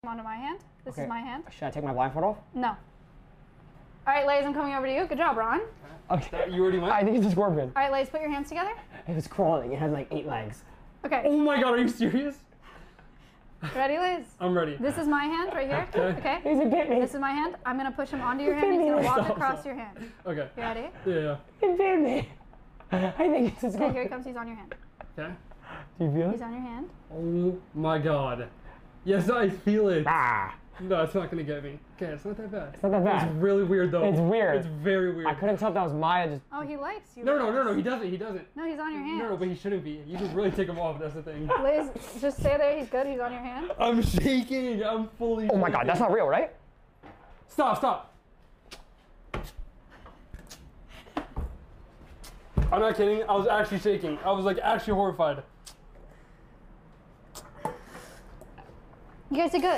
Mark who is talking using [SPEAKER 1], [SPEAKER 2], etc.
[SPEAKER 1] onto my hand. This is my hand.
[SPEAKER 2] Should I take my blindfold off?
[SPEAKER 1] No. All right, Lays, I'm coming over to you. Good job, Ron.
[SPEAKER 2] Okay.
[SPEAKER 3] You already went?
[SPEAKER 2] I think it's a scorpion.
[SPEAKER 1] All right, Lays, put your hands together.
[SPEAKER 2] It was crawling. It had like 8 legs.
[SPEAKER 1] Okay.
[SPEAKER 3] Oh my god, are you serious?
[SPEAKER 1] Ready, Lays?
[SPEAKER 3] I'm ready.
[SPEAKER 1] This is my hand right here. Okay.
[SPEAKER 2] He's a bit me.
[SPEAKER 1] This is my hand. I'm gonna push him onto your hand. He's gonna walk across your hand.
[SPEAKER 3] Okay.
[SPEAKER 1] You ready?
[SPEAKER 3] Yeah.
[SPEAKER 2] He bit me. I think it's a scorpion.
[SPEAKER 1] Okay, here he comes. He's on your hand.
[SPEAKER 3] Okay.
[SPEAKER 2] Do you feel it?
[SPEAKER 1] He's on your hand.
[SPEAKER 3] Oh my god. Yes, I feel it.
[SPEAKER 2] Ah.
[SPEAKER 3] No, it's not gonna get me. Okay, it's not that bad.
[SPEAKER 2] It's not that bad.
[SPEAKER 3] It's really weird though.
[SPEAKER 2] It's weird.
[SPEAKER 3] It's very weird.
[SPEAKER 2] I couldn't tell if that was Maya just...
[SPEAKER 1] Oh, he likes you.
[SPEAKER 3] No, he doesn't. He doesn't.
[SPEAKER 1] No, he's on your hand.
[SPEAKER 3] No, but he shouldn't be. You can really take him off. That's the thing.
[SPEAKER 1] Lays, just stay there. He's good. He's on your hand.
[SPEAKER 3] I'm shaking. I'm fully.
[SPEAKER 2] Oh my god, that's not real, right?
[SPEAKER 3] Stop. I'm not kidding. I was actually shaking. I was like actually horrified.
[SPEAKER 1] You guys did good.